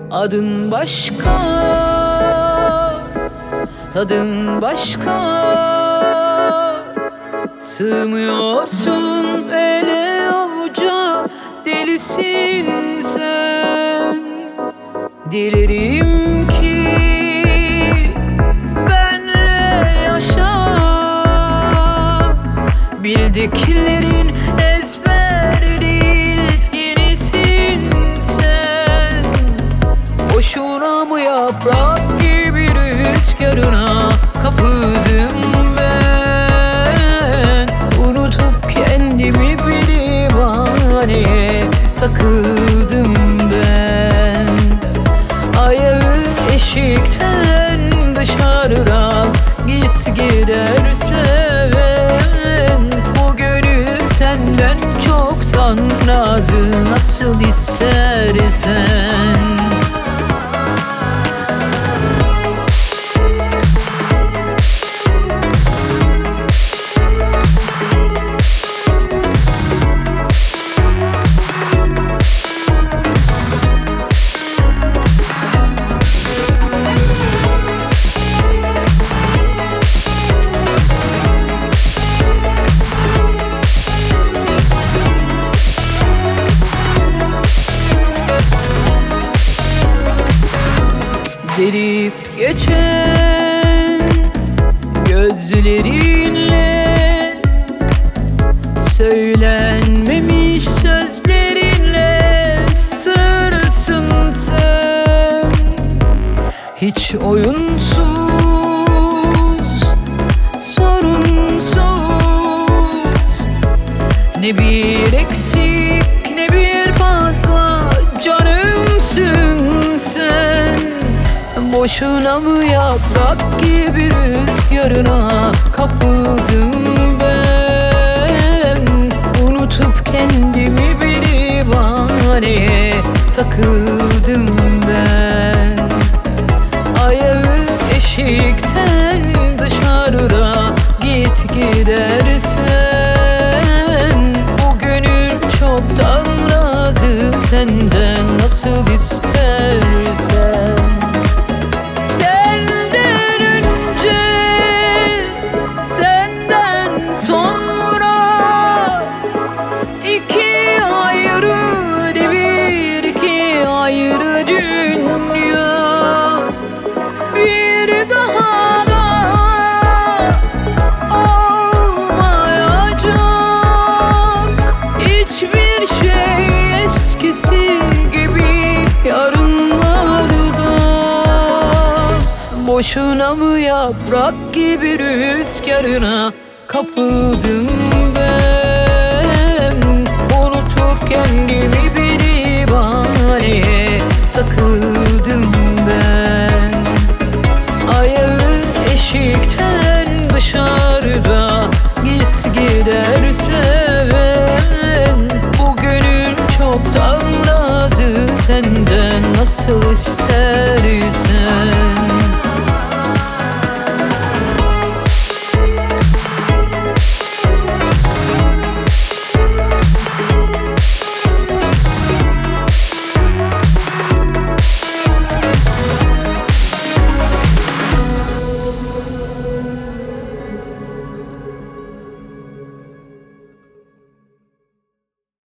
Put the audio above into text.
Adın başka, tadın başka. Sığmıyorsun ele avuca, delisin sen. Dilerim ki benle yaşa, bildiklerin ezber değil, yenisin sen. Boşuna mı yaprak gibi rüzgarına kapıldım ben? Unutup kendimi bir divaneye takıldım ben. Ayağı eşikten dışarıda git gidersen, bu gönül senden çoktan razı, nasıl istersen. Delip geçen gözlerinle, söylenmemiş sözlerinle sırrısın sen. Hiç oyunsuz, sorunsuz, ne bir eksik ne bir fazla canımsın sen. Boşuna mı yaprak gibi rüzgarına kapıldım ben? Unutup kendimi bir divaneye takıldım ben. Ayağı eşikten dışarıda git gidersen, bu gönül çoktan razı senden, nasıl istersen. Boşuna mı yaprak gibi rüzgarına kapıldım ben? Unutup kendimi bir divaneye takıldım ben. Ayağı eşikten dışarıda git gidersen, bu gönül çoktan razı senden, nasıl istersen.